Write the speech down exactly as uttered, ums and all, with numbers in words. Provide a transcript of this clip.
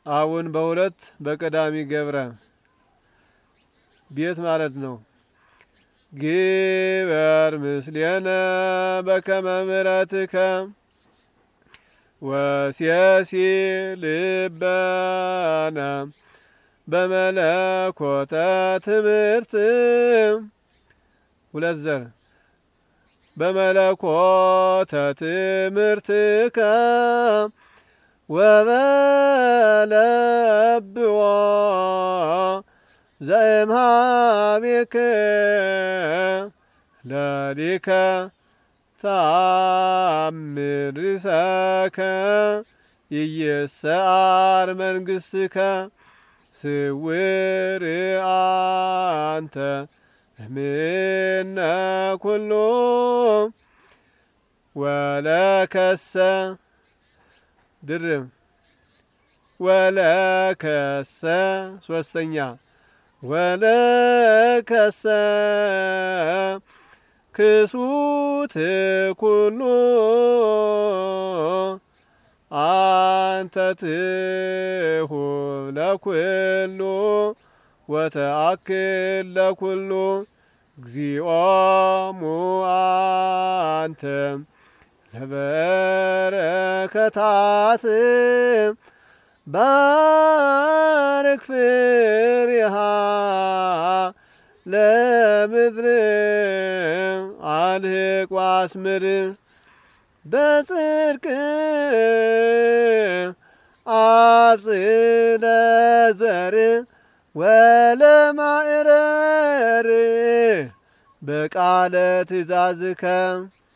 አሁን በሁለት በቀዳሚ ገብረ ቤት ማለት ነው። ግበር ምስሌነ በከመ ምሕረትከ ወሲሲ ልበነ በመለኮተ ትምህርት ሁለት ዘር በመለኮተ ትምህርትከ ወበለብዎ ዘእምኀቤከ ለሊከ ተአምር ርእሰከ ኢይስዓር መንግሥትከ ስውር አንተ እምነ ኩሉ ወለከሰ ድርም ወለከሰ ሶስተኛ ወለከሰ ክሱት ኩሉ አንተ ትሁብ ለኩሉ ወተአክል ለኩሉ እግዚኦሙ አንተ ለበረከታት ባርክ ፍሬሃ ለምድር አልህቅ ወአስምር በጽድቅ አብጽሕ ለዘር ወለማዕረር በቃለ ትእዛዝከ